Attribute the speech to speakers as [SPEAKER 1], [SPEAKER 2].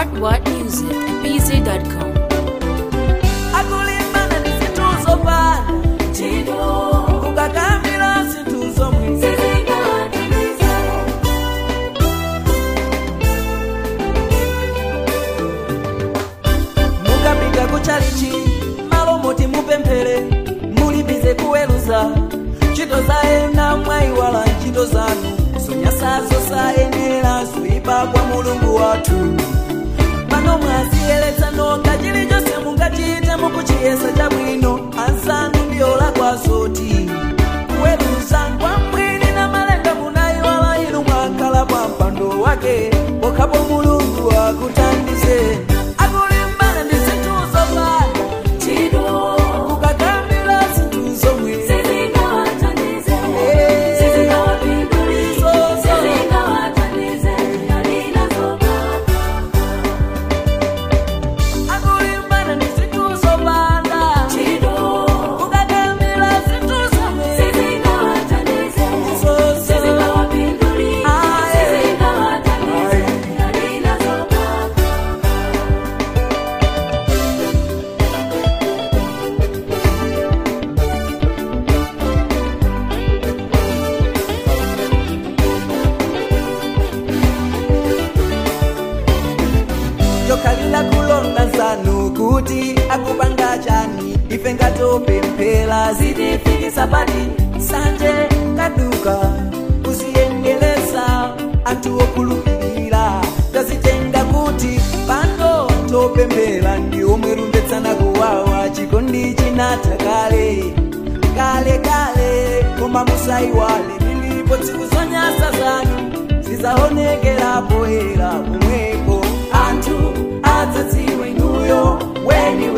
[SPEAKER 1] What music at bz.com.
[SPEAKER 2] Akulimbana ni situzo bana chido kukakamila situzo mwizi mukapita kuchalichi malo moti mupemphere mulibize kuweruza chito zaena mwaiwala chito zanu sonyasazo sayenera suiba kwa mulungu watu pano mwaziyeletsa nonga chili chose mungachite mukuchiyesa chabwino ansanu ndiyola kwa zoti kuweruza kwa mwini na malenga munaiwala inu mwakhala kwa mpando wake pokapo mulungu akutandize akulimbana ndi zinthuzo bana chido kukakambira zinthuzo mwizi kalila kulonda zanu kuti akupanga chani ife ngatopemphera zitifikisa pati sanje kaduka usiyengelesa anthu okhulupirira tazitenga kuti pano topemphera ndi omwe rumbetsana kuwawa chikondi chinatha kale koma musaiwale lilipo tsiku zonyasa zanu zizaonekera poyera pomwepo anthu adzadziwe inuyo weni